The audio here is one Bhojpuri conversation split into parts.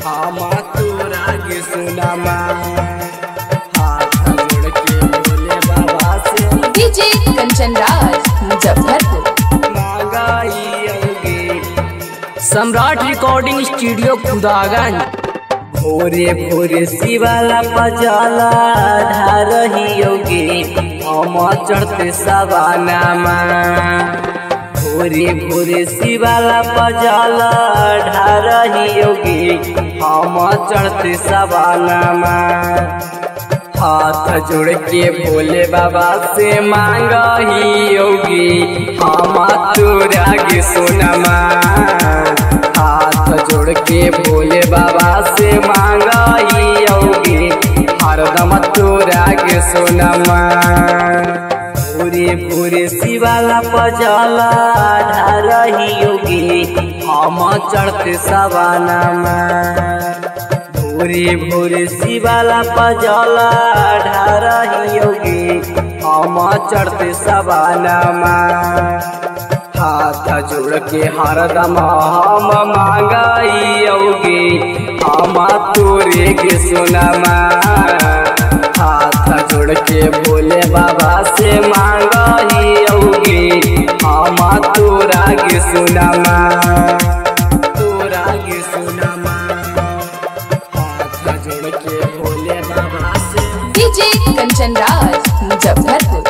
हम तोरा के सुनमा हाथ जोड़ के बोले बाबा से डीजे कंचन राज मुजफ्फरपुर। मांगाई सम्राट रिकॉर्डिंग स्टूडियो खुदागंज। भोरे भोरे शिवाला पजाला ढारही योगी हम चढ़ते सवानामा। भोरे भोरे शिवाला पजाला ढारही योगी हम चढ़ते सवानामा। हाथ जोड़ के भोले बाबा से मांगही योगी हम तोरा के सोनमा। हाथ जोड़ के भोले बाबा से मांगही योगी हरदम तोरा के सोनमा। भोरे भोरे शिवाला पजाला ढारही योगी हम चढ़ते सवानामा। भोरे भोरे शिवाला पजाला ढारही योगी हम चढ़ते सवानामा। हाथ जोड़ के हरदम हम मांगाई योगी हम तोरे के सोनमा। हाथ जोड़ के भोले बाबा से मांगही योगी हम तोरा के सोनमा। तोरा के सोनमा हाथ जोड़ के भोले बाबा से डीजे कंचन राज मुजफ्फरपुर।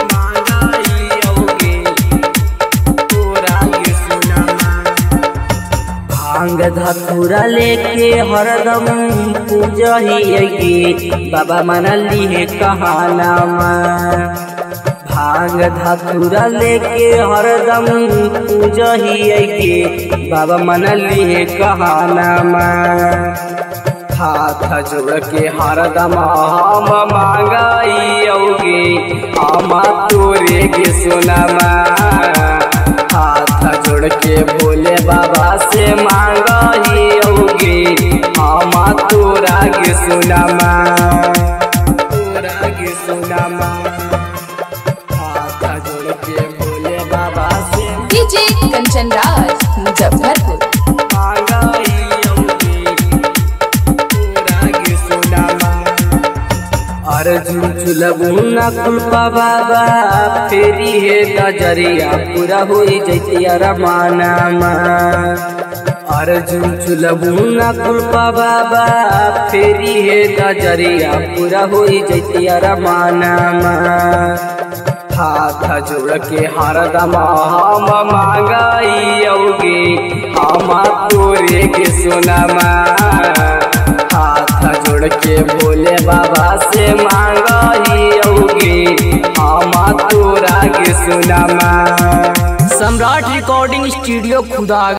भांग धतूरा लेके हरदम पूजही बाबा मनली है कहानामा। भांग धतूरा लेके हरदम पूजही बाबा मनली है कहानामा। हाथ जोड़ के हरदम हम मांगाई योगी हम तोरे के सोनमा। हाथ जोड़ के भोले बाबा से मांगही योगी हम तोरा के सोनमा। तोरा के सोनमा हाथ जोड़ के भोले बाबा से डीजे कंचन राज मुजफ्फरपुर। मांगही योगी तोरा के सोनमा। अर्जुन चुलबुना कुलपा बाबा फेरी है नजरिया पूरा हो जैतिया रमानामा। अर्जुन चुलबुना कुलपा बाबा फेरी है नजरिया पूरा हो जैतिया रमानामा। हाथ जोड़ के हरदम हम मांगाई योगी हम तोरे के सोनमा। हाथ जोड़ के भोले बाबा से मांगही योगी हम तोरा के सोनमा। Samrat recording studio Khudaganj.